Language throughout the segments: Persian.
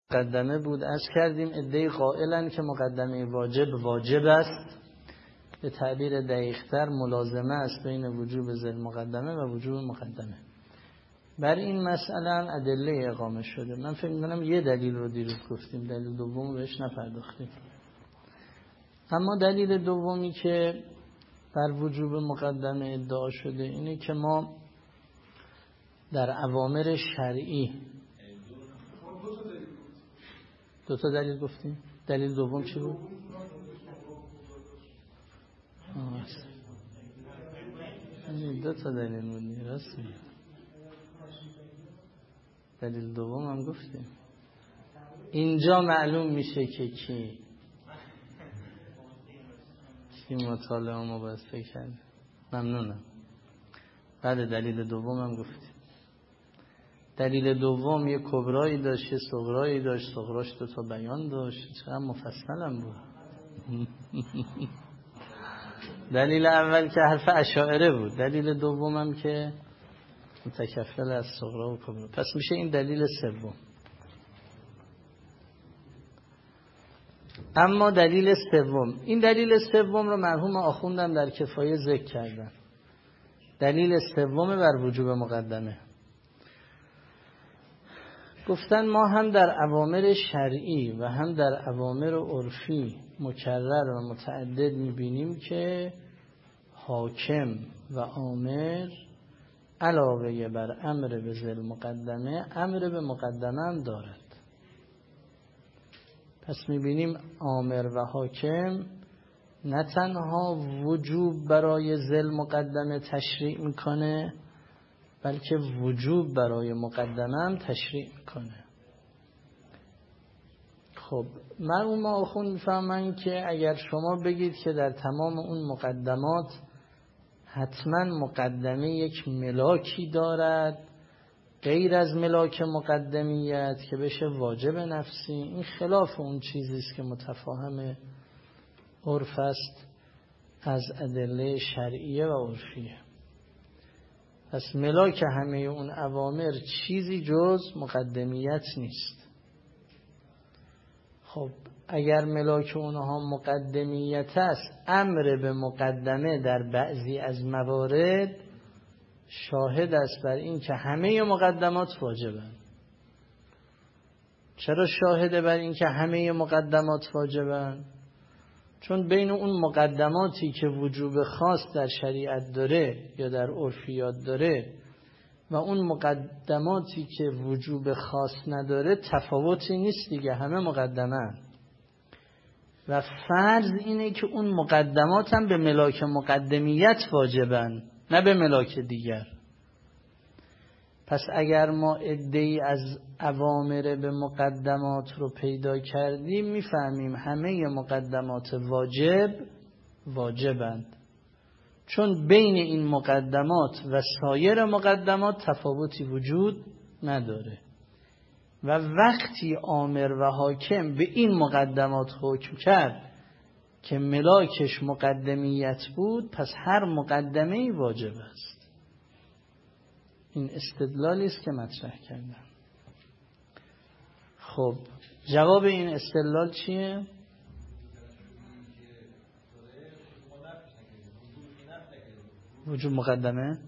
مقدمه بود. عرض کردیم عده‌ای قائلن که مقدمه واجب است. به تعبیر دقیق‌تر ملازمه است بین وجوب ذی المقدمه و وجوب مقدمه. بر این مسئله هم ادله اقامه شده. من فکر می‌کنم یه دلیل رو دیروز گفتیم، دلیل دوم بهش نپرداختیم. اما دلیل دومی که بر وجوب مقدمه ادعا شده اینه که ما در اوامر شرعی دو تا دلیل گفتیم. دلیل دوم چی بود؟ دو تا دلیل بود، راست میگی. دلیل دوم هم گفتیم. اینجا معلوم میشه که کی مطالعه مبسطه کرد. ممنونم. بعد دلیل دوم هم گفتیم. دلیل دوم یه کبرایی داشت، یه صغرایی داشت. صغراش دو تا بیان داشت. چقدر مفصل هم بود. دلیل اول که حرف اشاعره بود، دلیل دوم هم که متکفل از صغرا و کبرا. پس میشه این دلیل سوم. اما دلیل سوم، این دلیل سوم رو مرحوم آخوندم در کفایه ذکر کردن. دلیل سوم بر وجوب مقدمه. گفتن ما هم در اوامر شرعی و هم در اوامر عرفی مکرر و متعدد میبینیم که حاکم و آمر علاوه بر امر به ذی المقدمه امر به مقدمه هم دارد. پس میبینیم آمر و حاکم نه تنها وجوب برای ذی المقدمه تشریع میکنه، بلکه وجوب برای مقدمه هم تشریع میکنه. خب مرحوم آخوند میفهمن که اگر شما بگید که در تمام اون مقدمات حتما مقدمه یک ملاکی دارد غیر از ملاک مقدمیت که بشه واجب نفسی، این خلاف اون چیزی است که متفاهم عرف است از ادله شرعیه و عرفیه. پس ملاک همه اون اوامر چیزی جز مقدمیت نیست. خب اگر ملاک اونها مقدمیت است، امر به مقدمه در بعضی از موارد شاهد است بر این که همه مقدمات واجبند. چرا شاهده بر این که همه مقدمات واجبند؟ چون بین اون مقدماتی که وجوب خاص در شریعت داره یا در عرفیات داره و اون مقدماتی که وجوب خاص نداره تفاوتی نیست دیگه، همه مقدمه. و فرض اینه که اون مقدمات هم به ملاک مقدمیت واجبن، نه به ملاک دیگر. پس اگر ما عده‌ای از اوامر به مقدمات رو پیدا کردیم، میفهمیم همه مقدمات واجبند، چون بین این مقدمات و سایر مقدمات تفاوتی وجود نداره. و وقتی آمر و حاکم به این مقدمات حکم کرد که ملاکش مقدمیت بود، پس هر مقدمه‌ای واجب است. این استدلالی است که مطرح کردم. خب جواب این استدلال چیه؟ وجوب مقدمه؟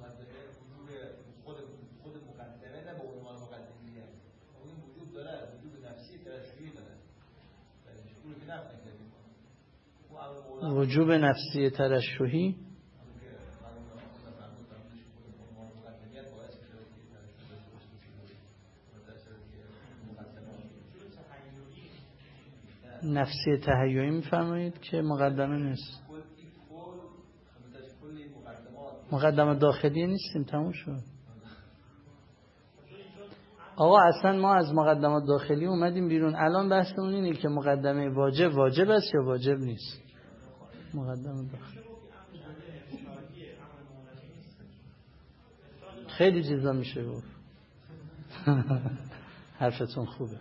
وجوب نفسی ترشحی نفسی تهیعی میفرمایید که مقدمه نیست. مقدمه داخلی نیستیم، تموم شد. آقا اصلا ما از مقدمات داخلی اومدیم بیرون. الان بحثمون اینه که مقدمه واجب است یا واجب نیست. مقدمه داخلی خیلی چیزا میشه گفت. حرفتون خوبه.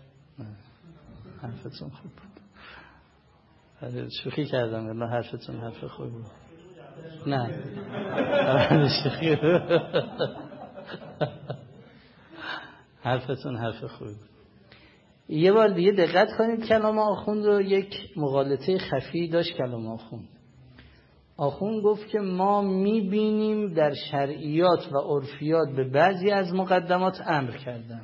حرفتون خوب بود. شوخی کردم، والله حرفتون حرف خوبی بود. نه شوخی. حرفتون حرف خوبی بود. یه بار دیگه دقت کنید کلام آخوند رو. یک مغالطه خفی داشت کلام آخوند. آخوند گفت که ما میبینیم در شرعیات و عرفیات به بعضی از مقدمات امر کردن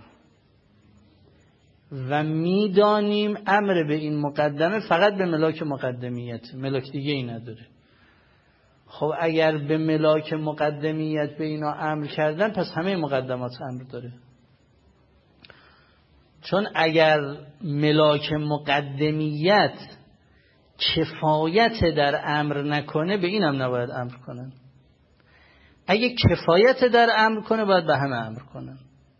و میدانیم امر به این مقدمه فقط به ملاک مقدمیت، ملاک دیگه ای نداره. خب اگر به ملاک مقدمیت به اینا امر کردن پس همه مقدمات امر داره. چون اگر ملاک مقدمیت کفایت در امر نکنه به این هم نباید امر کنن. اگه کفایت در امر کنه باید به همه امر کنن.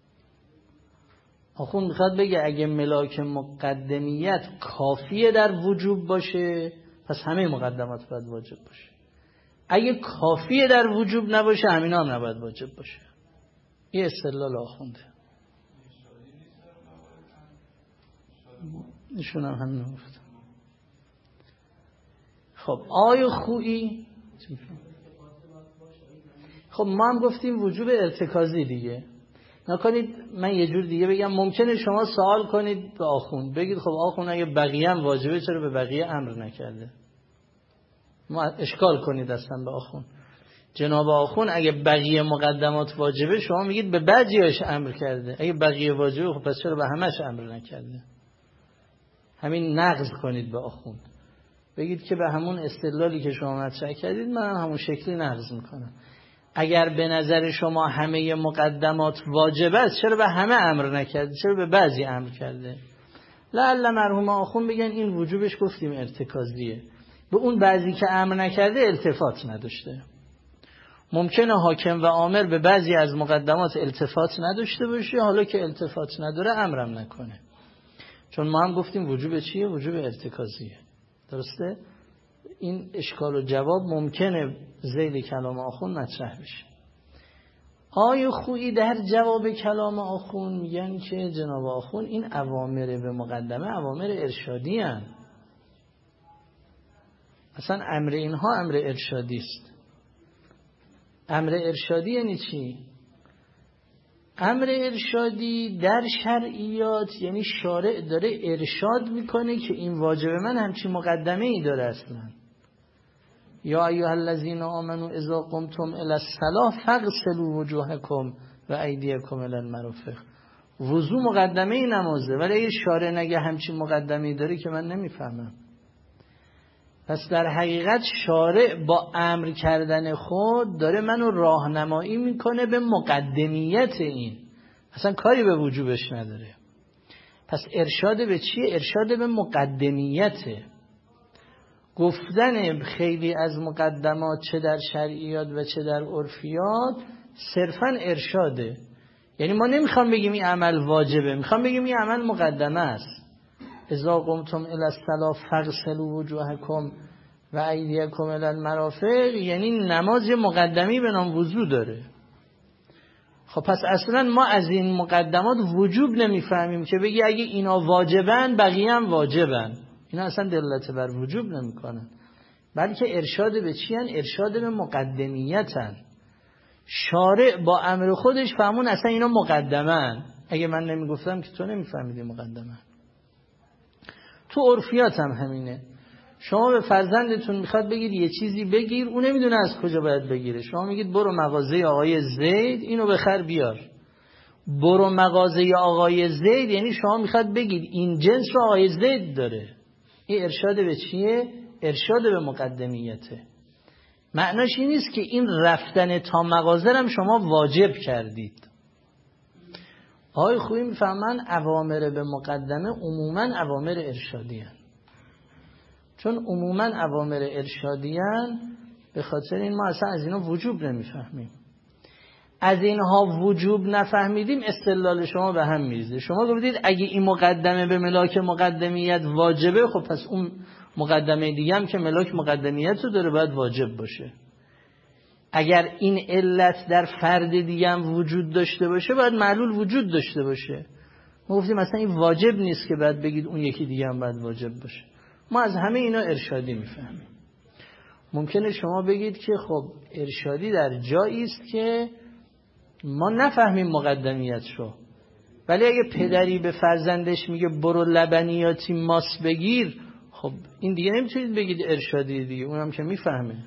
آخوند میخواد بگه اگه ملاک مقدمیت کافیه در وجوب باشه پس همه مقدمات باید واجب باشه. اگه کافیه در وجوب نباشه همینا هم نباید واجب باشه. یه استدلال آخونده. نشون هم همین گفتم. خب آی خویی، خب ما هم گفتیم وجوب ارتکازی دیگه. نکنید من یه جور دیگه بگم، ممکنه شما سوال کنید به آخوند بگید خب آخوند اگه بقیه هم واجبه چرا به بقیه امر نکرده؟ ما اشکال کنید اصلا به آخوند. جناب آخوند اگه بقیه مقدمات واجبه شما میگید به بعضیاش امر کرده، اگه بقیه واجبه خب پس چرا به همش امر نکرده؟ همین نقض کنید به آخوند، بگید که به همون استدلالی که شما مطرح کردید من همون شکلی نقض میکنم. اگر به نظر شما همه مقدمات واجبه است چرا به همه امر نکرده، چرا به بعضی امر کرده؟ لعل مرحوم آخوند بگن این وجوبش گفتیم ارتکازیه، به اون بعضی که امر نکرده التفات نداشته. ممکنه حاکم و آمر به بعضی از مقدمات التفات نداشته باشه، حالا که التفات نداره امرم نکنه. چون ما هم گفتیم وجوب چیه؟ وجوب ارتکازیه. درسته؟ این اشکال و جواب ممکنه ذیل کلام آخوند مطرح بشه. آی خویی در جواب کلام آخوند میگن که جناب آخوند این اوامر به مقدمه اوامر ارشادی هن. اصلا امر اینها امر ارشادی است. امر ارشادی یعنی چی؟ امر ارشادی در شرعیات یعنی شارع داره ارشاد میکنه که این واجب من همچین مقدمه ای داره اصلا. یا ایها الذین آمنوا اذا قمتم الی الصلاة فاغسلوا وجوهکم و ایدیکم الی المرافق. وضو مقدمه نمازه، ولی اگه شارع نگه همچین مقدمه ای داره که من نمیفهمم. پس در حقیقت شارع با امر کردن خود داره منو راهنمایی میکنه به مقدمیت این، اصلا کاری به وجوبش نداره. پس ارشاد به چیه؟ ارشاد به مقدمیته. گفتن خیلی از مقدمات چه در شرعیات و چه در عرفیات صرفا ارشاده. یعنی ما نمیخوام بگیم این عمل واجبه، میخوام بگیم این عمل مقدمه است. اذا قمتم الی الصلاة فاغسلوا وجوهکم و ایدیکم الی المرافق، یعنی نماز مقدمی به نام وضو داره. خب پس اصلا ما از این مقدمات وجوب نمیفهمیم که بگی اگه اینا واجبن بقیه هم واجبن. اینا اصلا دلالت بر وجوب نمیکنن، بلکه ارشاد به چی هن؟ ارشاد به مقدمیتن. شارع با امر خودش فهمون اصلا اینا مقدمن. اگه من نمیگفتم که تو نمیفهمیدی مقدمن. تو عرفیات هم همینه. شما به فرزندتون میخواد بگید یه چیزی بگیر، اون نمیدونه از کجا باید بگیره. شما میگید برو مغازه آقای زید اینو بخر بیار. برو مغازه آقای زید یعنی شما میخواد بگید این جنس رو آقای زید داره. این ارشاد به چیه؟ ارشاد به مقدمیته. معناش این نیست که این رفتن تا مغازه هم شما واجب کردید. آقای خویی میفهمن اوامر به مقدمه عموما اوامر ارشادی هن. چون عموما اوامر ارشادی هن، به خاطر این ما اصلا از اینا وجوب نمیفهمیم. از اینها وجوب نفهمیدیم استدلال شما به هم میریزه. شما گفتید اگه این مقدمه به ملاک مقدمیت واجبه، خب پس اون مقدمه دیگه هم که ملاک مقدمیت رو داره باید واجب باشه. اگر این علت در فرد دیگه هم وجود داشته باشه باید معلول وجود داشته باشه. ما گفتیم مثلا این واجب نیست که بعد بگید اون یکی دیگه هم باید واجب باشه. ما از همه اینا ارشادی میفهمیم. ممکنه شما بگید که خب ارشادی در جایی است که ما نفهمیم مقدمیت شو. ولی اگه پدری به فرزندش میگه برو لبنیاتی ماست بگیر، خب این دیگه نمیتونید بگید ارشادی دیگه، اونم که میفهمه.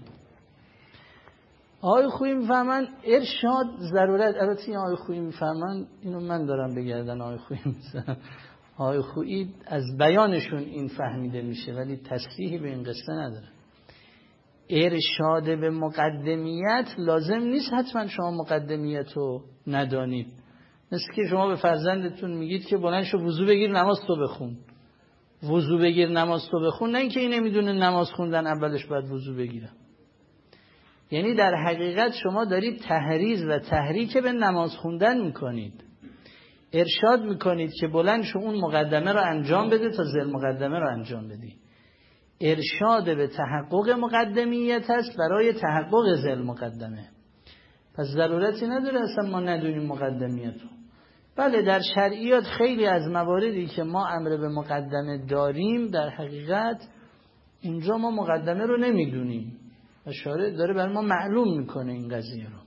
آقای خویی میفهمن ارشاد ضرورت، البته این آقای خویی میفهمن اینو من دارم بگردن آقای خویی میفهمن. آقای خویی از بیانشون این فهمیده میشه ولی تصریحی به این قصه نداره. ارشاد به مقدمیت لازم نیست حتما شما مقدمیت رو ندانید. مثل که شما به فرزندتون میگید که بلند شو وضو بگیر نماز تو بخون. وضو بگیر نماز تو بخون، نه اینکه این نمیدونه نماز خوندن اولش باید وضو بگیره. یعنی در حقیقت شما دارید تحریض و تحریک به نماز خوندن میکنید. ارشاد میکنید که بلند شو اون مقدمه رو انجام بده تا ذل مقدمه رو انجام بدی. ارشاد به تحقق مقدمیت است برای تحقق ذل مقدمه. پس ضرورتی نداره اصلا ما ندونیم مقدمیت رو. بله در شرعیات خیلی از مواردی که ما امر به مقدمه داریم در حقیقت اونجا ما مقدمه رو نمیدونیم و شارع داره برای ما معلوم میکنه این قضیه رو.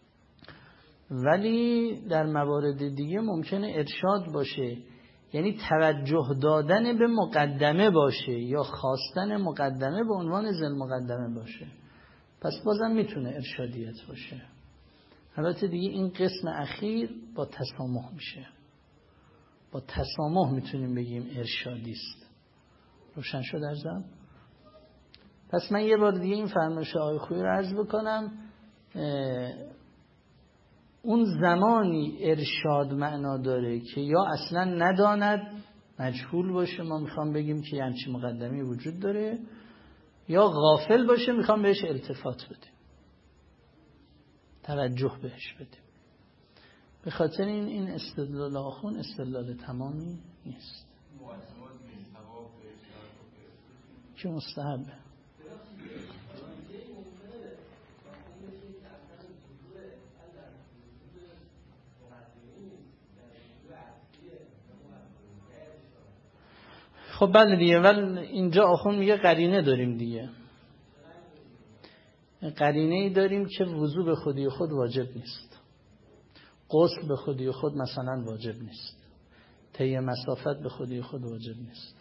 ولی در موارد دیگه ممکنه ارشاد باشه، یعنی توجه دادن به مقدمه باشه یا خواستن مقدمه به عنوان ذل مقدمه باشه، پس بازم میتونه ارشادیت باشه. البته دیگه این قسم اخیر با تسامح میشه، با تسامح میتونیم بگیم ارشادی است. روشن شد ارزم؟ پس من یه بار دیگه این فرمایش آقای خویی رو عرض بکنم. اون زمانی ارشاد معنا داره که یا اصلا نداند مجهول باشه، ما میخوام بگیم که همچین مقدمی وجود داره، یا غافل باشه میخوام بهش التفات بدیم، توجه بهش بدیم. به خاطر این استدلال آخون استدلال تمامی نیست که مستحبه. خب بله دیگه، ولی اینجا آخون میگه قرینه داریم دیگه، قرینه ای داریم که وضو به خودی خود واجب نیست، غسل به خودی خود مثلا واجب نیست، طی مسافت به خودی خود واجب نیست.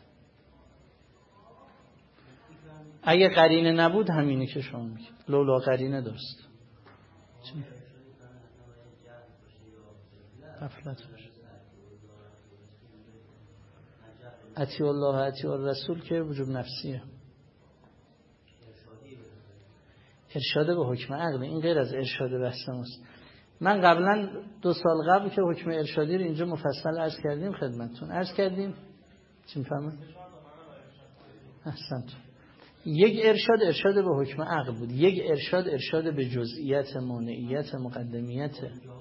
اگه قرینه نبود همینه که شما میگید، لولا قرینه درست غفلت باشه. اطیع الله اطیع الرسول که وجوب نفسیه، ارشاد به حکم عقل، این غیر از ارشاد بحث ماست. من قبلا 2 سال قبل که حکم ارشادی رو اینجا مفصل عرض کردیم خدمتتون، عرض کردیم چی میفهمید؟ احسنتون. یک ارشاد به حکم عقل بود، یک ارشاد به جزئیات مانعیت مقدمیت.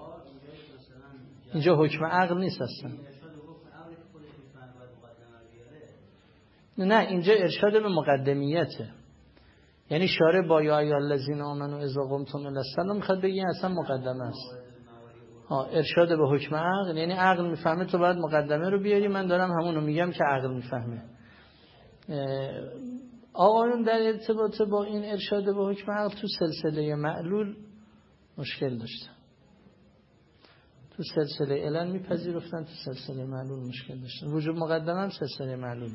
اینجا حکم عقل نیست اصلا. نه اینجا ارشاد به مقدمیته، یعنی شارع با یا ایها الذین آمنوا اذا قمتم الی الصلاة میخواد بگه اصلا مقدمه است. ارشاد به حکم عقل یعنی عقل میفهمه تو باید مقدمه رو بیاری، من دارم همونو میگم که عقل میفهمه. آقایون در ارتباط با این ارشاد به حکم عقل تو سلسله معلول مشکل داشتن، تو سلسله علل میپذیرفتن، تو سلسله معلول مشکل داشتن. وجوب مقدمه هم سلسله معلوله.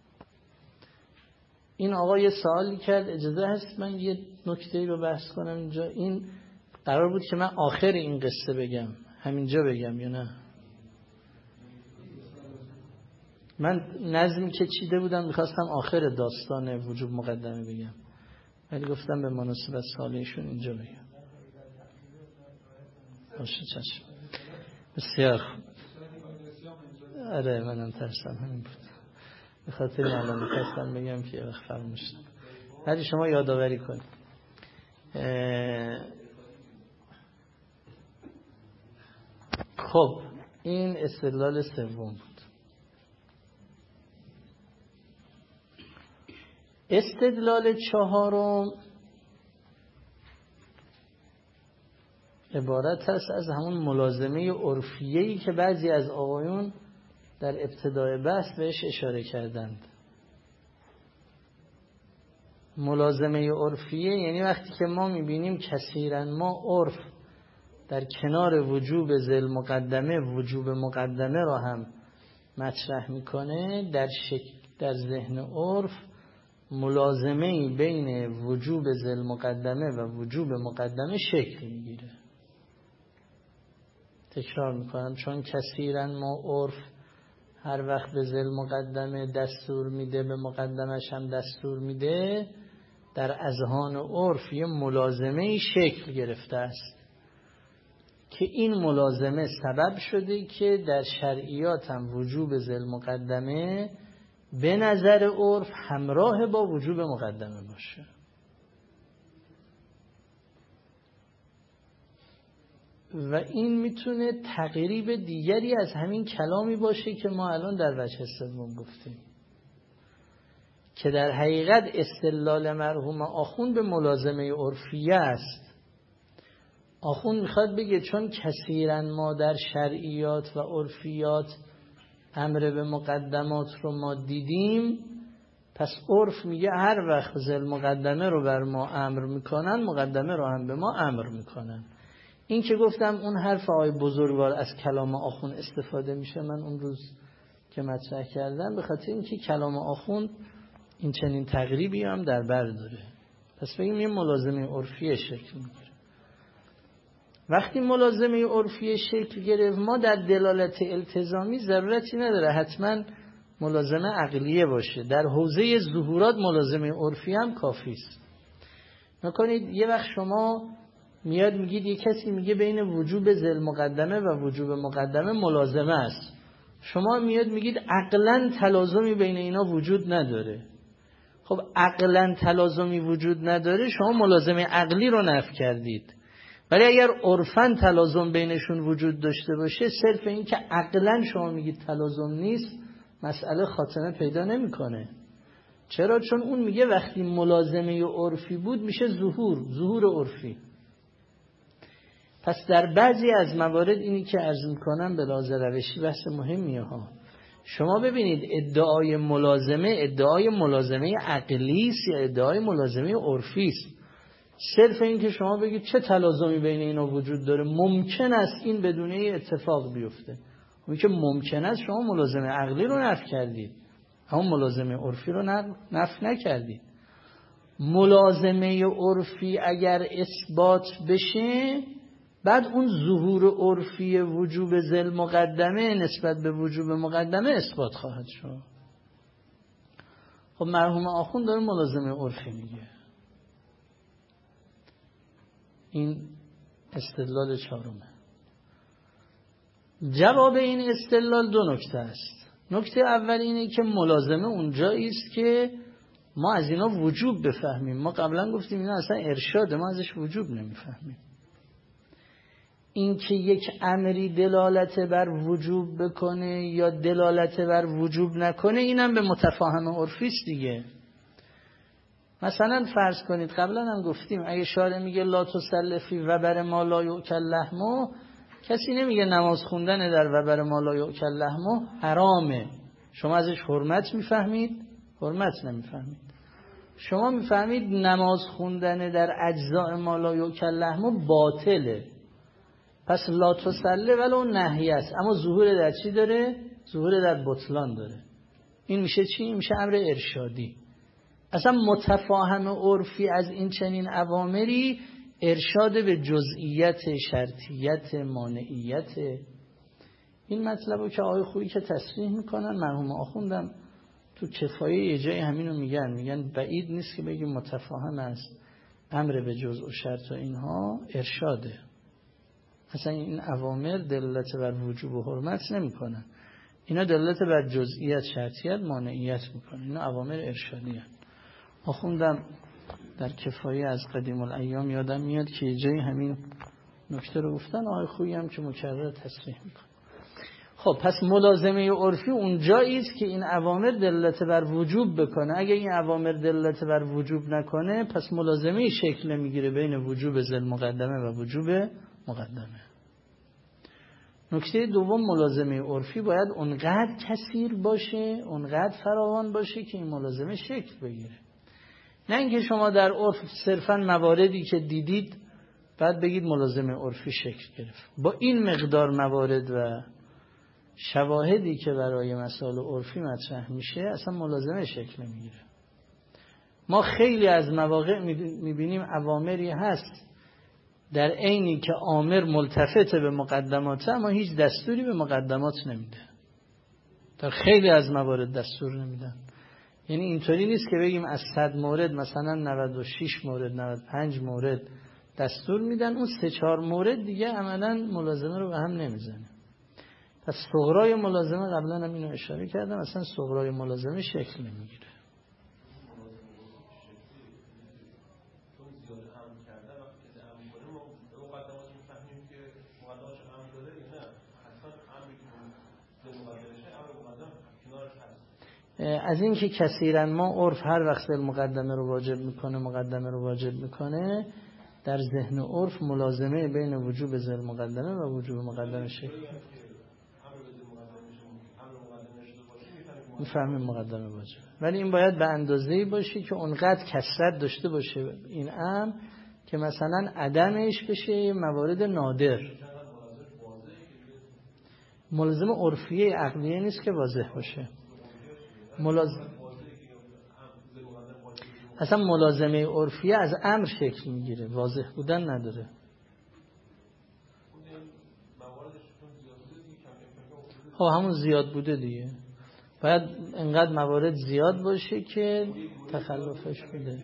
این آقا یه سوالی کرد، اجازه هست من یه نکته‌ای رو بحث کنم اینجا؟ این قرار بود که من آخر این قصه بگم، همینجا بگم یا نه؟ من نظمی که چیده بودم میخواستم آخر داستان وجوب مقدمه بگم، ولی گفتم به مناسبت سالیشون اینجا بگم. باشه چشم. بسیار خوب. آره منم ترسم همین بود، به خاطر الان میخواستم بگم که وقت فراموش شد، ولی شما یادآوری کنید. خب این استدلال سوم بود. استدلال چهارم عبارت است از همون ملازمه عرفیه‌ای که بعضی از آقایون در ابتدای بحث بهش اشاره کردند. ملازمه عرفیه یعنی وقتی که ما میبینیم کثیرا ما عرف در کنار وجوب ذل مقدمه وجوب مقدمه را هم مطرح میکنه، در ذهن عرف ملازمه بین وجوب ذل مقدمه و وجوب مقدمه شکل میگیره. تکرار میکنم، چون کثیرا ما عرف هر وقت به ذل مقدمه دستور میده به مقدمش هم دستور میده، در اذهان عرف یه ملازمه شکل گرفته است که این ملازمه سبب شده که در شرعیات هم وجوب ذل مقدمه به نظر عرف همراه با وجوب مقدمه باشه. و این میتونه تقریب دیگری از همین کلامی باشه که ما الان در وجه سوم گفتیم، که در حقیقت استدلال مرحوم آخوند به ملازمه عرفیه است. آخوند میخواد بگه چون کثیرا ما در شرعیات و عرفیات امر به مقدمات رو ما دیدیم، پس عرف میگه هر وقت ذل مقدمه رو بر ما امر میکنن، مقدمه رو هم به ما امر میکنن. این که گفتم اون حرف آقای بزرگوار از کلام آخوند استفاده میشه، من اون روز که مطرح کردم، به خاطر اینکه کلام آخوند این چنین تقریبی هم در بر داره. پس بگیم یه ملازمه عرفی شکل میگیره. وقتی ملازمه عرفی شکل گرفت، ما در دلالت التزامی ضرورتی نداره حتما ملازمه عقلیه باشه، در حوزه ظهورات ملازمه عرفی هم کافی است. نکنید یه وقت شما میاد میگید یه کسی میگه بین وجوب ذل مقدمه و وجوب مقدمه ملازمه است، شما میاد میگید عقلاً تلازمی بین اینا وجود نداره. خب عقلاً تلازمی وجود نداره، شما ملازمه عقلی رو نفی کردید. ولی اگر عرفاً تلازم بینشون وجود داشته باشه، صرف این که عقلاً شما میگید تلازم نیست، مسئله خاتمه پیدا نمیکنه. چرا؟ چون اون میگه وقتی ملازمه عرفی بود میشه ظهور عرفی. پس در بعضی از موارد اینی که عرض میکنم به لحاظ روشی بحث مهمیه ها. شما ببینید ادعای ملازمه عقلی است یا ادعای ملازمه عرفی است. صرف این که شما بگید چه تلازمی بین اینا وجود داره، ممکن است این بدون اتفاق بیفته. اون که ممکن است شما ملازمه عقلی رو نفی کردید، اما ملازمه عرفی رو نفی نکردید. ملازمه عرفی اگر اثبات بشه، بعد اون ظهور عرفی وجوب ذل مقدمه نسبت به وجوب مقدمه اثبات خواهد شد. خب مرحوم آخوند داره ملازمه عرفی میگه. این استدلال چهارمه. جواب این استدلال دو نکته است. نکته اول اینه که ملازمه اونجایی است که ما از اینا وجوب بفهمیم. ما قبلا گفتیم اینا اصلا ارشاده، ما ازش وجوب نمیفهمیم. این که یک امری دلالت بر وجوب بکنه یا دلالت بر وجوب نکنه، اینم به متفاهم عرفی است دیگه. مثلا فرض کنید، قبلا هم گفتیم اگه شارع میگه لا تصلی فی وبر ما لا یؤکل لحمه، کسی نمیگه نماز خوندن در وبر ما لا یؤکل لحمه حرامه. شما ازش حرمت میفهمید؟ حرمت نمیفهمید. شما میفهمید نماز خوندن در اجزاء ما لا یؤکل لحمه باطله. پس لا تصلی ولو نهی است، اما ظهور در چی داره؟ ظهور در بطلان داره. این میشه چی؟ این میشه امر ارشادی. اصلا متفاهم عرفی از این چنین اوامری ارشاد به جزئیت، شرطیت، مانعیت. این مطلبو که آقای خویی که تصریح میکنن، مرحوم آخوندم تو کفایه یه جای همینو میگن بعید نیست که بگیم متفاهم است امر به جزء و شرط و اینها ارشاده. اصلا این اوامر دلالت بر وجوب و حرمت نمیکنن، اینا دلالت بر جزئیت، شرطیت، مانعیت میکنن. اینا اوامر ارشادی هستند. آخوندم در کفایه از قدیم الایام یادم میاد که یه جایی همین نکته رو گفتن، آقای خویی هم که مکرر تصریح میکنه. خب پس ملازمه عرفی اون جایی است که این اوامر دلالت بر وجوب بکنه. اگه این اوامر دلالت بر وجوب نکنه، پس ملازمه شکل میگیره بین وجوب ذل مقدمه و وجوب مقدمه. نکته دوم، ملازمه عرفی باید اونقدر کثیر باشه، اونقدر فراوان باشه که این ملازمه شکل بگیره. نه اینکه شما در عرف صرفا مواردی که دیدید بعد بگید ملازمه عرفی شکل گرفت. با این مقدار موارد و شواهدی که برای مسائل عرفی مطرح میشه اصلا ملازمه شکل نمیگیره. ما خیلی از مواقع میبینیم اوامری هست در عینی که آمر ملتفت به مقدماته اما هیچ دستوری به مقدمات نمیده. در خیلی از موارد دستور نمیدن. یعنی اینطوری نیست که بگیم از 100 مورد مثلا 96 مورد 95 مورد دستور میدن، اون 3-4 مورد دیگه عملا ملازمه رو به هم نمیزنه. پس صغرای ملازمه قبلا هم اینو اشاره کردم، اصلا صغرای ملازمه شکل نمیگیره. از این که کثیرا ما عرف هر وقت مقدمه رو واجب میکنه در ذهن عرف ملازمه بین وجوب ذل مقدمه و وجوب مقدمه شکل میفهمیم مقدمه واجب، ولی این باید به اندازه‌ای باشه که اونقدر کثرت داشته باشه این امر که مثلا عدمش بشه موارد نادر. ملازمه عرفیه عقلیه نیست که واضح باشه. اصلا ملازمه عرفیه از امر شکل میگیره، واضح بودن نداره. همون زیاد بوده دیگه، باید انقدر موارد زیاد باشه که تخلفش بده.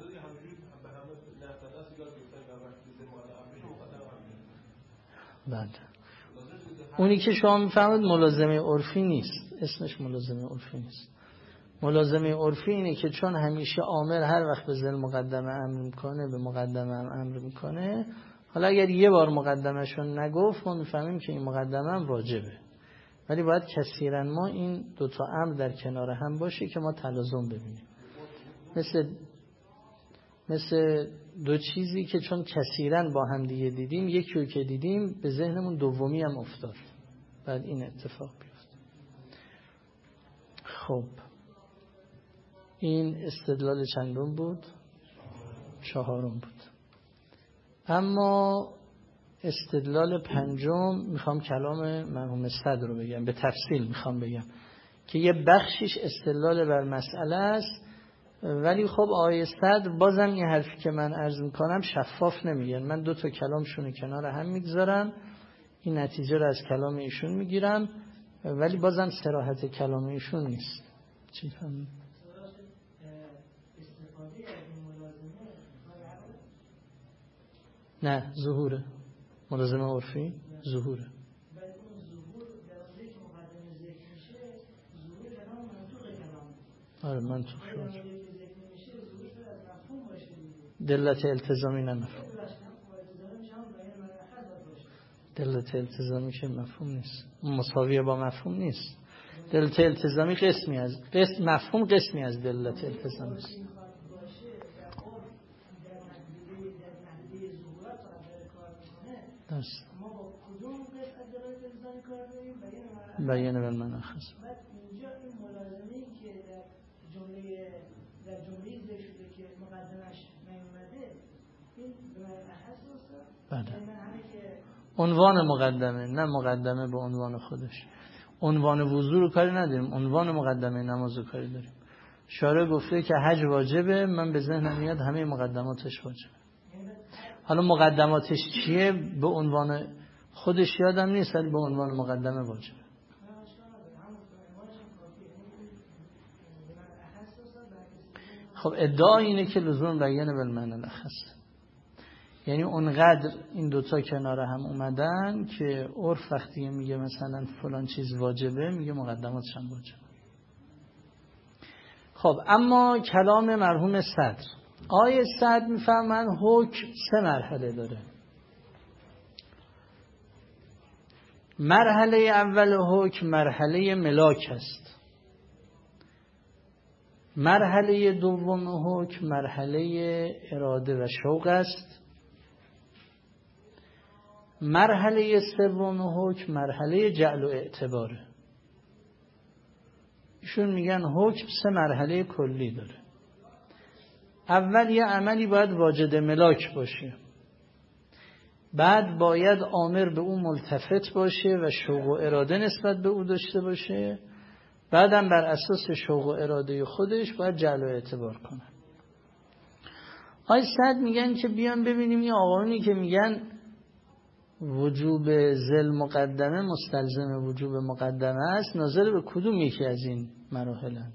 بعد اونی که شما میفهمید ملازمه عرفی نیست، اسمش ملازمه عرفی نیست. ملازمه عرفی اینه که چون همیشه آمر هر وقت به ذل مقدمه امر میکنه به مقدمه هم امر میکنه، حالا اگر یه بار مقدمهشون نگفت ما میفهمیم که این مقدمه هم واجبه، ولی باید کثیرا ما این دوتا امر در کنار هم باشه که ما تلازم ببینیم. مثل دو چیزی که چون کثیرا با هم دیگه دیدیم، یکی رو که دیدیم به ذهنمون دومی هم افتاد، بعد این اتفاق بیفت. خب این استدلال چندم بود؟ 4 بود. اما استدلال 5 میخوام کلام مرحوم صدر رو بگم، به تفصیل میخوام بگم که یه بخشیش استدلال بر مسئله است، ولی خب آقای صدر بازم یه حرفی که من عرض میکنم شفاف نمیگن. من 2 کلامشون کنار هم میگذارم، این نتیجه رو از کلام ایشون میگیرم، ولی بازم صراحت کلام ایشون نیست. چی فهمید؟ نه، ظهوره. ملازمه عرفی ظهوره. آره منطق شد. دلت التزامی نه مفهوم. دلت التزامی که مفهوم نیست، مساویه با مفهوم نیست. دلت التزامی قسمی از مفهوم، قسمی از دلت التزامی است. درست. بیان بالمناخص. اینجا این ملازمه‌ای که در جمله ذکر شده که مقدمش نیومده، این به معنی احساس بله. عنوان مقدمه، نه مقدمه به عنوان خودش. عنوان وضو رو کاری نداریم، عنوان مقدمه نماز رو کاری داریم. شارع گفته که حج واجبه، من به ذهنم میاد همه مقدماتش واجبه. حالا مقدماتش چیه به عنوان خودش یادم نیست، ولی به عنوان مقدمه واجبه. خب ادعا اینه که لزوم بیان بالمعنی الاخص، یعنی اونقدر این 2 کنار هم اومدن که عرف وقتی میگه مثلا فلان چیز واجبه میگه مقدماتش هم واجبه. خب اما کلام مرحوم صدر، آیه صدر میفهمن حکم 3 مرحله داره. مرحله اول حکم مرحله ملاک است. مرحله دوم حکم مرحله اراده و شوق است. مرحله سوم حکم مرحله جعل و اعتباره. ایشون میگن حکم 3 مرحله کلی داره. اول یه عملی باید واجد ملاک باشه، بعد باید آمر به او ملتفت باشه و شوق و اراده نسبت به او داشته باشه، بعدم بر اساس شوق و اراده خودش باید جعل و اعتبار کنه. سعد میگن که بیان ببینیم این آقایونی که میگن وجوب ذل مقدمه مستلزم وجوب مقدمه است، ناظر به کدوم یکی از این مراحلن؟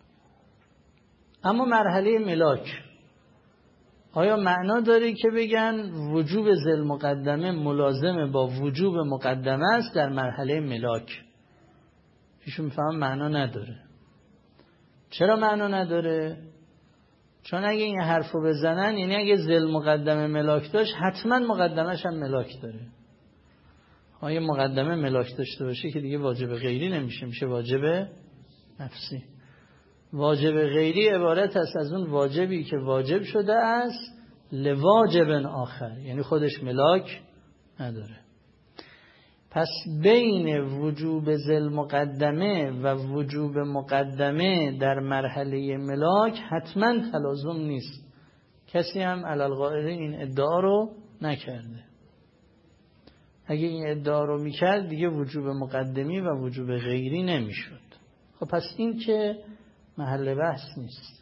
اما مرحله ملاک آیا معنا داره که بگن وجوب ذل مقدمه ملازم با وجوب مقدمه است در مرحله ملاک؟ ایشون میفهم معنا نداره. چرا معنا نداره؟ چون اگه این حرفو بزنن، یعنی اگه ذل مقدمه ملاک داشت، حتما مقدمش هم ملاک داره. آیا مقدمه ملاک داشته باشه که دیگه واجب غیری نمیشه، میشه واجب نفسی. واجب غیری عبارت است از اون واجبی که واجب شده است لواجب آخر، یعنی خودش ملاک نداره. پس بین وجوب ذل مقدمه و وجوب مقدمه در مرحله ملاک حتما تلازم نیست. کسی هم علالقاعده این ادعا رو نکرده. اگه این ادعا رو میکرد دیگه وجوب مقدمی و وجوب غیری نمیشد. خب پس این که محل بحث نیست.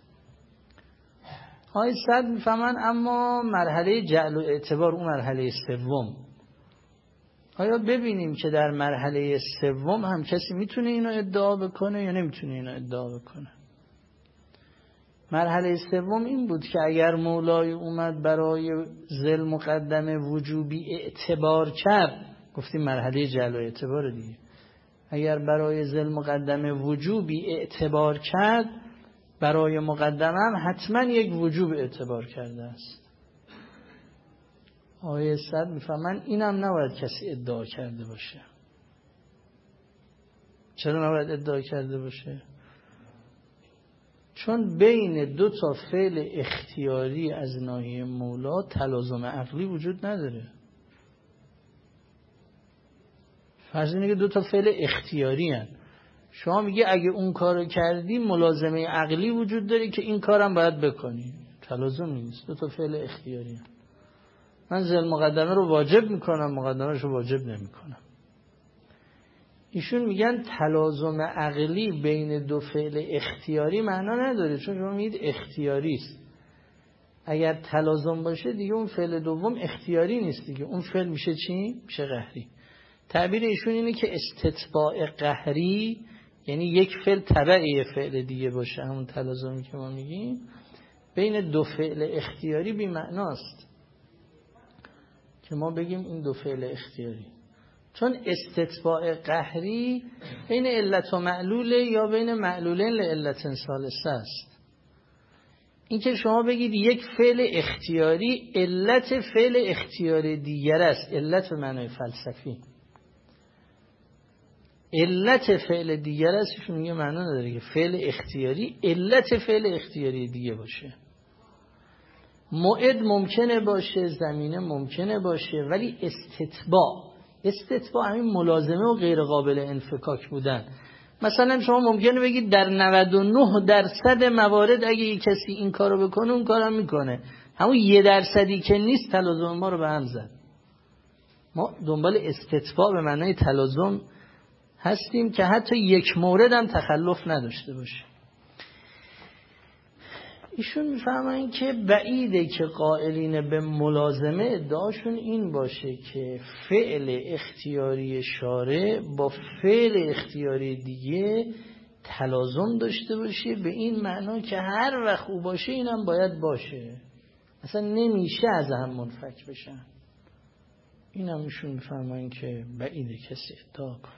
سعد میفهمن اما مرحله جعل و اعتبار، اون مرحله سوم، آیا ببینیم که در مرحله سوم هم کسی میتونه اینو ادعا بکنه یا نمیتونه اینو ادعا بکنه؟ مرحله سوم این بود که اگر مولای اومد برای ذل مقدمه وجوبی اعتبار کرد، گفتیم مرحله جعل و اعتبار دیگه، اگر برای ذل مقدمه وجوبی اعتبار کرد، برای مقدمه هم حتما یک وجوب اعتبار کرده است. آیه صد میفهمن اینم نباید کسی ادعا کرده باشه. چرا نباید ادعا کرده باشه؟ چون بین دو تا فعل اختیاری از ناحیه مولا تلازم عقلی وجود نداره. فرض اینه که دو تا فعل اختیاری هن. شما میگه اگه اون کارو کردی ملازمه عقلی وجود داره که این کارم باید بکنی. تلازم نیست، دو تا فعل اختیاری هن. من ذل مقدمه رو واجب میکنم، مقدمهش رو واجب نمیکنم. ایشون میگن تلازم عقلی بین دو فعل اختیاری معنا نداره، چون شما میگید اختیاری است. اگر تلازم باشه دیگه اون فعل دوم اختیاری نیست دیگه، اون فعل میشه چی؟ میشه قهری. تعبیر ایشون اینه که استتباع قهری یعنی یک فعل تبعی فعل دیگه باشه، همون تلازمی که ما میگیم بین دو فعل اختیاری بی معناست که ما بگیم این دو فعل اختیاری، چون استتباع قهری بین علت و معلوله یا بین معلولین لعلت ثالثه است. این که شما بگید یک فعل اختیاری علت فعل اختیاری دیگر است، علت به معنای فلسفی، علت فعل دیگر است، ایشون میگه معنا نداره که فعل اختیاری علت فعل اختیاری دیگه باشه. موعد ممکنه باشه، زمینه ممکنه باشه، ولی استتباع همین ملازمه و غیر قابل انفکاک بودن. مثلا شما ممکنه بگید در 99% موارد اگه یک کسی این کارو بکنه اون کارم میکنه، همون 1% که نیست تلازم ما رو به هم زد. ما دنبال استتباع به معنای تلازم هستیم که حتی یک مورد هم تخلف نداشته باشه. ایشون میفهمن که بعیده که قائلین به ملازمه ادعاشون این باشه که فعل اختیاری شارع با فعل اختیاری دیگه تلازم داشته باشه، به این معنا که هر وقت خوب باشه اینم باید باشه، اصلا نمیشه از هم منفک بشن. اینم ایشون میفهمن که بعیده کسی ادعا کنه.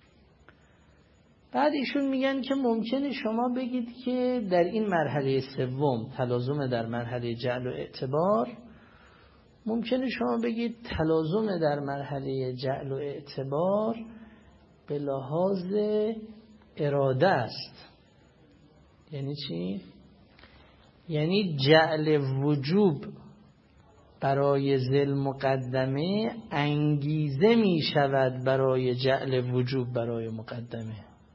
بعد ایشون میگن که ممکنه شما بگید که در این مرحله سوم تلازم در مرحله جعل و اعتبار، ممکنه شما بگید تلازم در مرحله جعل و اعتبار به لحاظ اراده است. یعنی چی؟ یعنی جعل وجوب برای ذل مقدمه انگیزه می شود برای جعل وجوب برای مقدمه،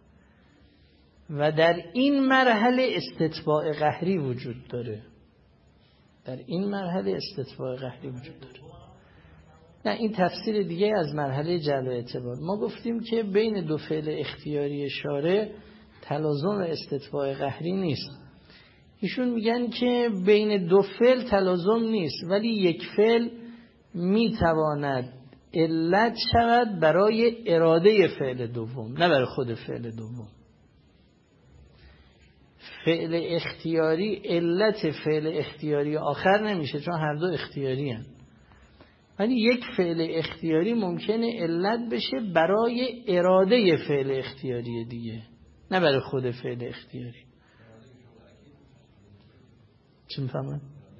و در این مرحله استتباع قهری وجود داره. در این مرحله استتباع قهری وجود داره. نه، این تفسیر دیگه از مرحله جعل و اعتبار. ما گفتیم که بین دو فعل اختیاری شارع تلازم و استتباع قهری نیست. ایشون میگن که بین دو فعل تلازم نیست، ولی یک فعل میتواند علت شود برای اراده فعل دوم، نه برای خود فعل دوم. فعل اختیاری علت فعل اختیاری آخر نمیشه، چون هر دو اختیاری هستند. ولی یک فعل اختیاری ممکنه علت بشه برای اراده فعل اختیاری دیگه، نه برای خود فعل اختیاری. چی میفهمن؟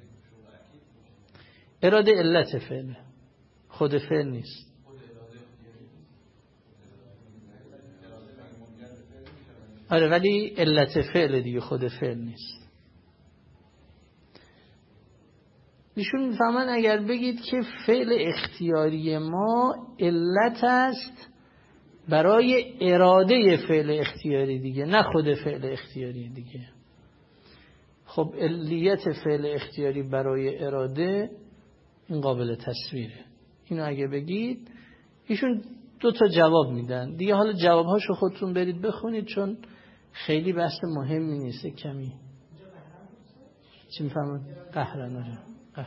اراده علت فعل، خود فعل نیست. آره، ولی علت فعل دیگه، خود فعل نیست. ایشون میفهمن اگر بگید که فعل اختیاری ما علت است برای اراده فعل اختیاری دیگه، نه خود فعل اختیاری دیگه. خب علیت فعل اختیاری برای اراده این قابل تصویره. اینو اگه بگید ایشون دو تا جواب میدن دیگه. حالا جوابهاشو خودتون برید بخونید، چون خیلی بحث مهمی نیست. کمی چی میفهمن؟ قهرن.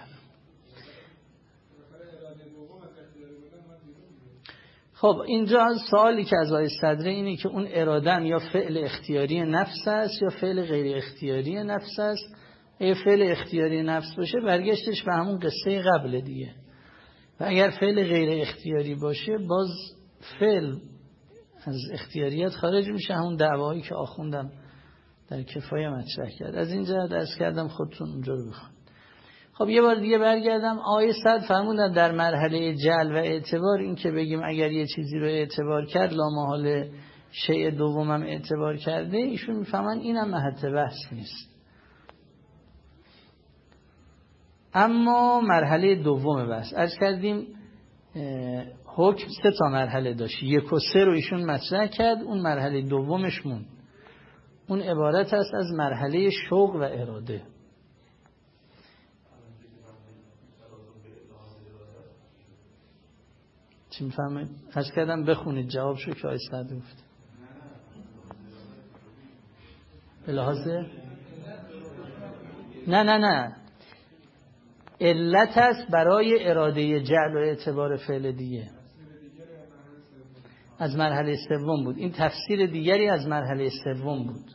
خب اینجا سوالی که از آقای صدره اینه که اون ارادن یا فعل اختیاری نفس است یا فعل غیر اختیاری نفس است. اگه فعل اختیاری نفس باشه برگشتش به همون قصه قبل دیگه، و اگر فعل غیر اختیاری باشه باز فعل از اختیاریت خارج میشه، همون دعوایی که آخوندم در کفایه مطرح کرد. از اینجا درس کردم، خودتون اونجا رو بخونید. خب یه بار دیگه برگردم. آیه 100 فرمودن در مرحله جعل و اعتبار این که بگیم اگر یه چیزی رو اعتبار کرد لامحال شیء دومم اعتبار کرده، ایشون میفهمن اینم محط بحث نیست. اما مرحله دوم بحث عرض کردیم حکم 3 تا مرحله داشت، 1 و 3 رو ایشون مطرح کرد. اون مرحله دومش موند. اون عبارت است از مرحله شوق و اراده. چی میفهمید؟ عرض کردم بخونید جواب شو که آیه 100 گفت. به لحاظ نه علت است برای اراده جعل و اعتبار فعل دیگه. از مرحله سوم بود. این تفسیر دیگری از مرحله سوم بود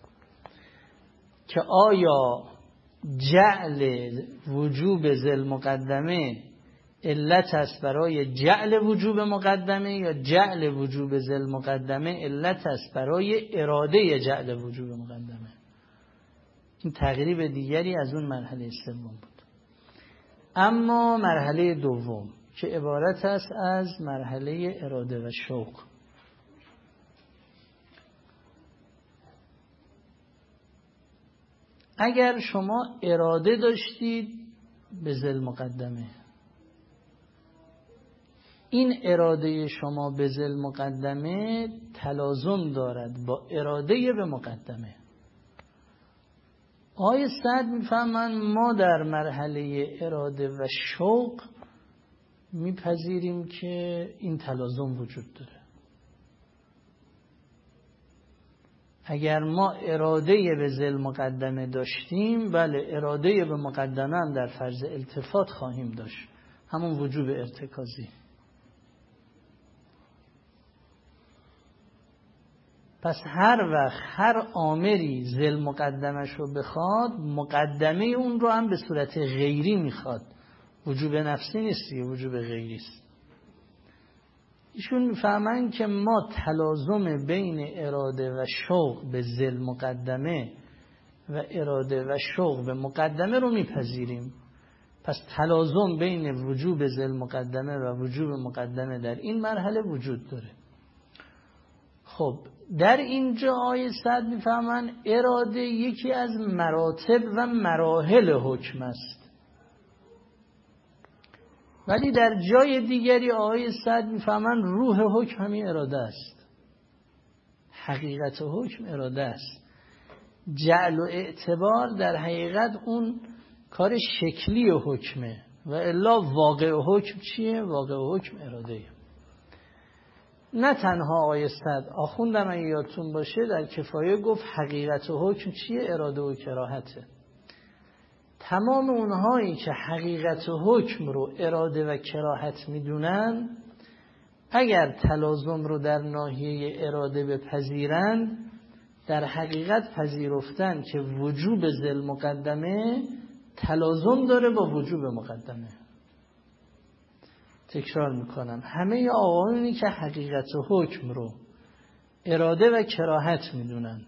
که آیا جعل وجوب ذل مقدمه علت است برای جعل وجوب مقدمه، یا جعل وجوب ذل مقدمه علت است برای اراده جعل وجوب مقدمه. این تقریب دیگری از اون مرحله سوم بود. اما مرحله دوم که عبارت است از مرحله اراده و شوق. اگر شما اراده داشتید به ذل مقدمه، این اراده شما به ذل مقدمه تلازم دارد با اراده به مقدمه. آیه 100 میفهمن ما در مرحله اراده و شوق میپذیریم که این تلازم وجود داره. اگر ما اراده به ذل مقدمه داشتیم، بله اراده به مقدمه هم در فرض التفات خواهیم داشت، همون وجوب ارتکازی. پس هر وقت هر آمری ذل مقدمش رو بخواد، مقدمه اون رو هم به صورت غیری میخواد. وجوب نفسی نیست، وجوب غیری است. ایشون میفهمن که ما تلازم بین اراده و شوق به ذل مقدمه و اراده و شوق به مقدمه رو میپذیریم. پس تلازم بین وجوب ذل مقدمه و وجوب مقدمه در این مرحله وجود داره. خب در اینجا آیه 100 میفهمن اراده یکی از مراتب و مراحل حکم است، ولی در جای دیگری آیه 100 میفهمن روح حکم همین اراده است، حقیقت حکم اراده است. جعل و اعتبار در حقیقت اون کار شکلی حکمه، و الا واقع حکم چیه؟ واقع حکم اراده. نه تنها آیه صد آخوندم اگه یادتون باشه در کفایه گفت حقیقت حکم چیه؟ اراده و کراهته. تمام اونهایی که حقیقت حکم رو اراده و کراهت میدونن اگر تلازم رو در ناحیه اراده بپذیرن در حقیقت پذیرفتن که وجوب ذل مقدمه تلازم داره با وجوب مقدمه. تکرار میکنم، همه آقایونی که حقیقت حکم رو اراده و کراهت میدونن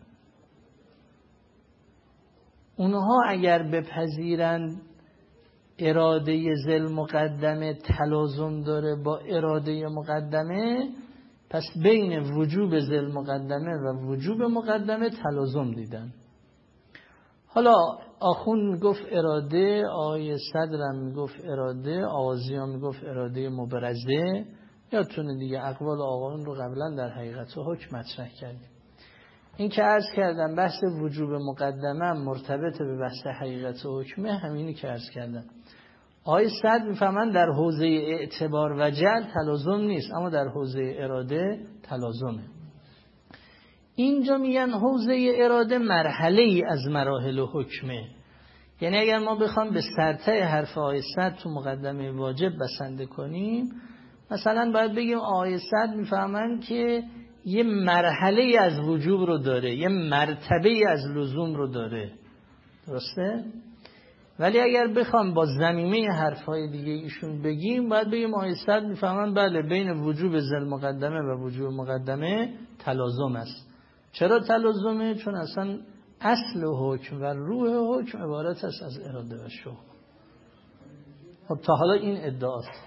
اونها اگر بپذیرن اراده ذل مقدمه تلازم داره با اراده مقدمه، پس بین وجوب ذل مقدمه و وجوب مقدمه تلازم دیدن. حالا آخوند میگفت اراده، آیه صدرم میگفت اراده، آغازیان میگفت اراده مبرزه. یادتونه دیگه اقوال آقایون رو قبلا در حقیقت حکم مطرح کردیم. این که عرض کردم بحث وجوب مقدمه مرتبط به بحث حقیقت حکمه، همینی که عرض کردم. آیه صد میفهمن در حوزه اعتبار و جعل تلازم نیست، اما در حوزه اراده تلازمه. اینجا میگن حوزه اراده مرحله ای از مراحل حکمه. یعنی اگر ما بخوام به سرته حرف آیه صد تو مقدمه واجب بسنده کنیم، مثلا باید بگیم آیه صد میفهمن که یه مرحله ای از وجوب رو داره، یه مرتبه ای از لزوم رو داره. درسته؟ ولی اگر بخوام با ضمیمه حرفهای دیگه ایشون بگیم، باید بگیم آیه صد میفهمن بله بین وجوب ذل مقدمه و وجوب مقدمه تلازم است. چرا تلازمه؟ چون اصلا اصل حکم و روح حکم عبارت است از اراده و شوق. خب تا حالا این ادعاست.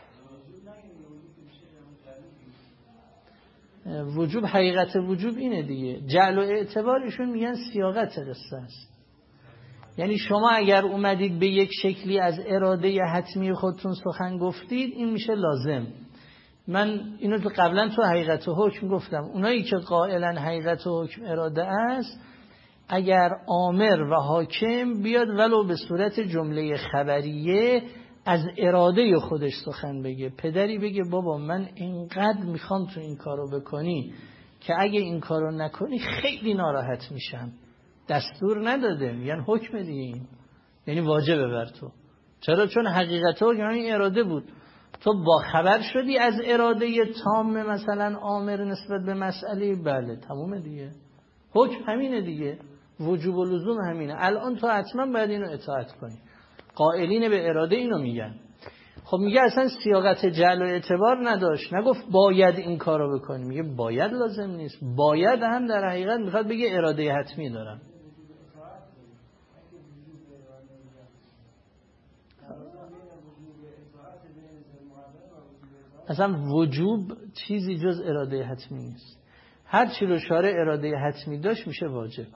وجوب حقیقت وجوب اینه دیگه. جعل و اعتبارشون میگن سیاقت قصه است. یعنی شما اگر اومدید به یک شکلی از اراده حتمی خودتون سخن گفتید، این میشه لازم. من اینو تو قبلا تو حقیقت حکم گفتم، اونایی که قائلا حقیقت حکم اراده است، اگر آمر و حاکم بیاد ولو به صورت جمله خبریه از اراده خودش سخن بگه، پدری بگه بابا من اینقدر میخوام تو این کارو بکنی که اگه این کارو نکنی خیلی ناراحت میشم، دستور نداده، میگن حکم دیگه این، یعنی واجبه بر تو. چرا؟ چون حقیقت حکم این اراده بود. تو با خبر شدی از اراده تام مثلا آمر نسبت به مسئله، بله تمومه دیگه، حکم همینه دیگه، وجوب و لزوم همینه. الان تو حتما باید اینو اطاعت کنی. قائلین به اراده اینو میگن. خب میگه اصلا سیاقت جعل و اعتبار نداشت، نگفت باید این کارو بکنی، میگه باید لازم نیست. باید هم در حقیقت میخواد بگه اراده حتمی دارم. اصلا وجوب چیزی جز اراده حتمی نیست. هر چی رو شارع اراده حتمی داشت میشه واجب.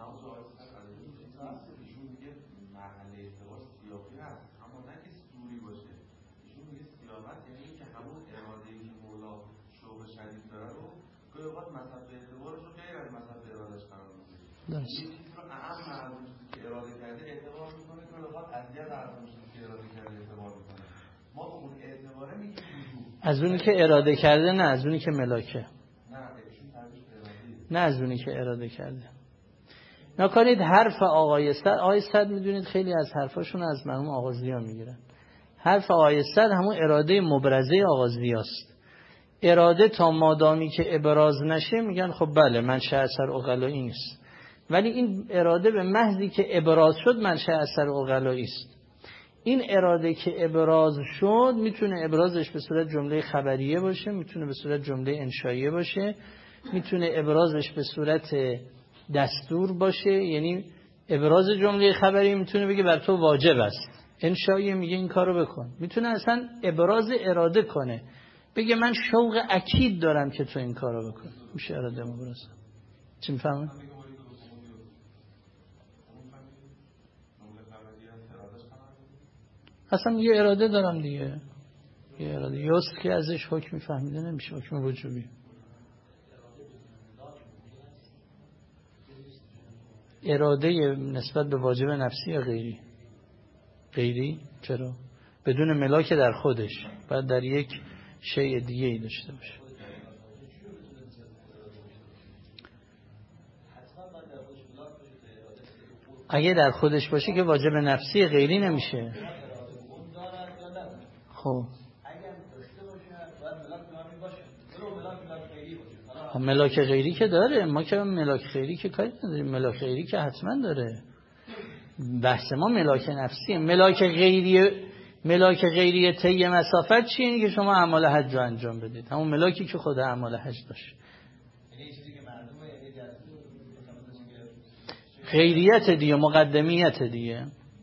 از اونی که اراده کرده، نه از اونی که ملاکه، نه از اونی که اراده کرده. نکنید حرف آقای صد میدونید خیلی از حرفاشون از مرحوم آغازیان میگیرن. حرف آقای صد همون اراده مبرزه آغازیاست. اراده تا مادامی که ابراز نشه میگن خب بله منشأ اثر عقلایی نیست، ولی این اراده به محضی که ابراز شد منشأ اثر عقلایی است. این اراده که ابراز شد میتونه ابرازش به صورت جمله خبریه باشه، میتونه به صورت جمله انشائیه باشه، میتونه ابرازش به صورت دستور باشه، یعنی ابراز جمله خبری میتونه بگه بر تو واجب است، انشائیه میگه این کارو بکن. میتونه اصلا ابراز اراده کنه، بگه من شوق اکید دارم که تو این کارو بکن، میشه اراده مبرز. چی میفهمه؟ اصلا یه اراده دارم دیگه، یه اراده یست که ازش حکم میفهمیده نمیشه حکم وجوبی. اراده نسبت به واجب نفسی یا غیری؟ غیری؟ چرا؟ بدون ملاک در خودش، باید در یک شیء دیگه ای داشته باشه. اگه در خودش باشه که واجب نفسی غیری نمیشه. خب ملاک غیری که داره، ما که ملاک غیری که کاری نداریم، ملاک غیری که حتما داره. بحث ما ملاک نفسیه. ملاک غیری طی مسافت چیه؟ اینه که شما اعمال حج رو انجام بدید، همون ملاکی که خود اعمال حج داشت. غیریت دیگه، مقدمیت دیگه.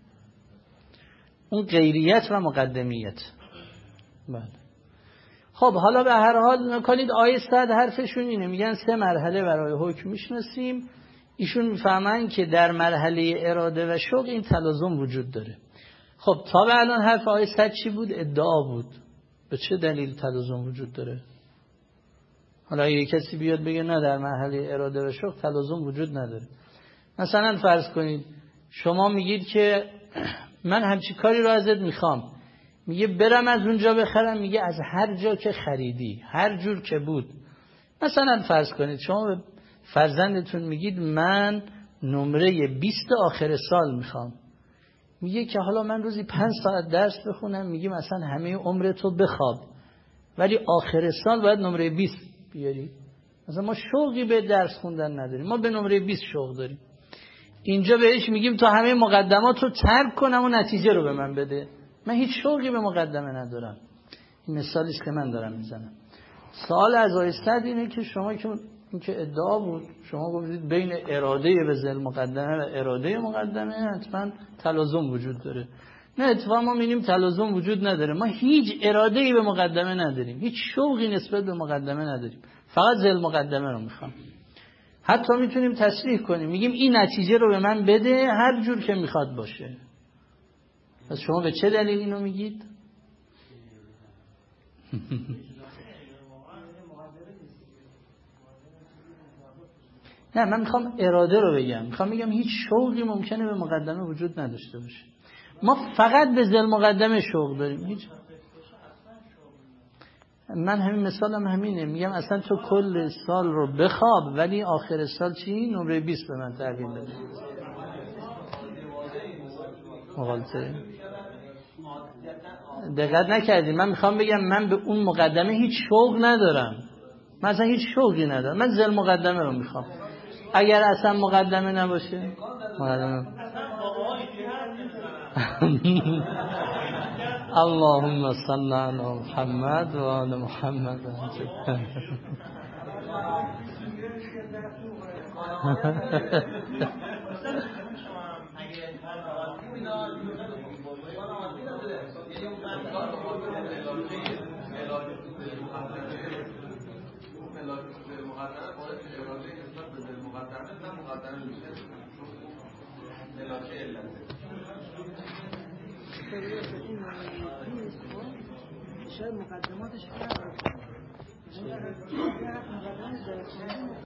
اون غیریت و مقدمیت. بله. خب حالا به هر حال نکنید آیه 100 حرفشون اینه، میگن 3 مرحله برای حکم میشناسیم. ایشون میفهمن که در مرحله اراده و شوق این تلازم وجود داره. خب تا به الان حرف آیه 100 چی بود؟ ادعا بود. به چه دلیل تلازم وجود داره؟ حالا اگه کسی بیاد بگه نه در مرحله اراده و شوق تلازم وجود نداره. مثلا فرض کنید شما میگید که من همچی کاری رو ازت میخوام، میگه برم از اونجا بخرم، میگه از هر جا که خریدی، هر جور که بود. مثلا فرض کنید شما به فرزندتون میگید من نمره 20 آخر سال میخوام، میگه که حالا من روزی 5 ساعت درس بخونم، میگه مثلا همه عمرتو بخواب ولی آخر سال باید نمره 20 بیاری. مثلا ما شوقی به درس خوندن نداریم، ما به نمره 20 شوق داریم. اینجا بهش میگیم تو همه مقدمات رو ترک کنم و نتیجه رو به من بده. من هیچ شوقی به مقدمه ندارم. این مثالیست که من دارم میزنم. سوال از آیه 100 اینه که شما که این که ادعا بود، شما گفتید بین اراده به ذل مقدمه و اراده مقدمه حتما تلازم وجود داره. نه، اتفاقا ما می‌بینیم تلازم وجود نداره. ما هیچ اراده‌ای به مقدمه نداریم، هیچ شوقی نسبت به مقدمه نداریم، فقط ذل مقدمه رو میخوام. حتی میتونیم تصریح کنیم، میگیم این نتیجه رو به من بده هر جور که میخواد باشه. پس شما به چه دلیل اینو میگید؟ نه، من میخوام اراده رو بگم، میخوام بگم هیچ شوقی ممکنه به مقدمه وجود نداشته باشه. ما فقط به ذل مقدمه شوق داریم. هیچ. من همین مثالم همینه، میگم اصلا تو کل سال رو بخواب ولی آخر سال چی؟ نمره 20 به من تحویل بده. مغالطه. دقت نکردین، من میخوام بگم من به اون مقدمه هیچ شوق ندارم. من اصلا هیچ شوقی ندارم، من ذل مقدمه رو میخوام. اگر اصلا مقدمه نباشه مقدمه. اللهم صل علی محمد و آل محمد. شاید مقدماتش